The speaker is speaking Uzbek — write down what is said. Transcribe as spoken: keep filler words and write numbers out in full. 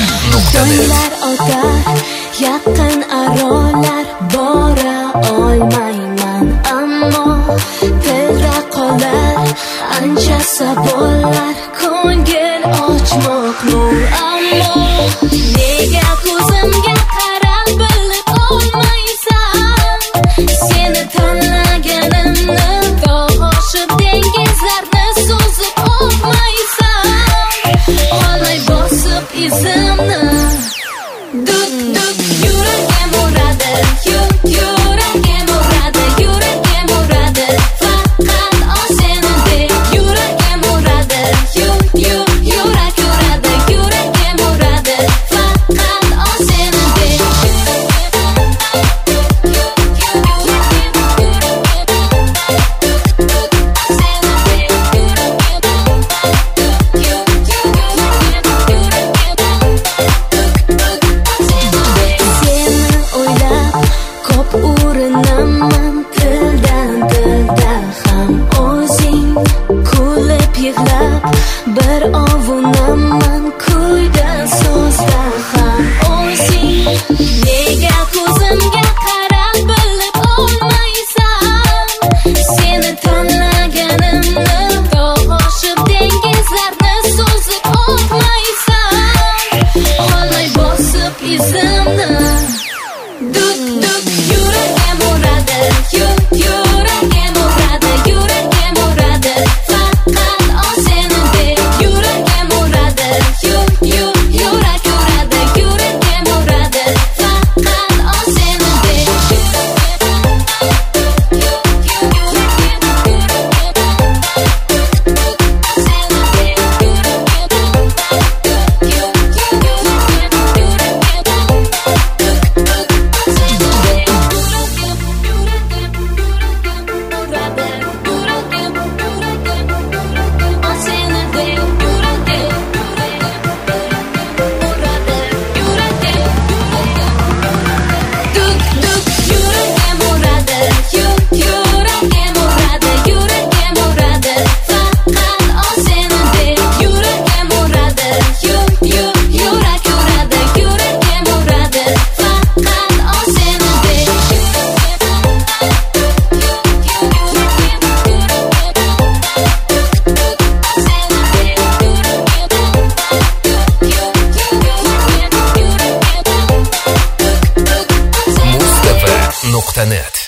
Joylar o'tar, yaqin arolar bora olmayman, ammo tezda qolar ancha savollar, ko'ngil ochmoqni, ammo nega ko'zimga qarab bilib olmaysan, seni tanlaganimni to'g'ishib dengizlarni so'zib olmaysan, olay bosib izimni. Duk duk yuragim uradi, yuk yuragim uradi, yuragim uradi, faqat o seni deb. Yuragim uradi, yuk yuk yurak uradi, yuragim uradi, faqat o seni deb. Urinaman tildan tilda ham o'zing kulib yig'lab, bir ovunaman kuyda so'zda ham o'zing. Nega ko'zimga qarab bilib olmaysan, seni tanlaganimni to'g'ishib dengizlarni so'zib olmaysan, olay bosib izimni. Duk duk yuragim uradi, yuk yuragim uradi, yuragim uradi, faqat o seni deb. Yuragim uradi, yuk yuk yurak uradi, yuragim uradi, faqat o seni deb. Nuqta net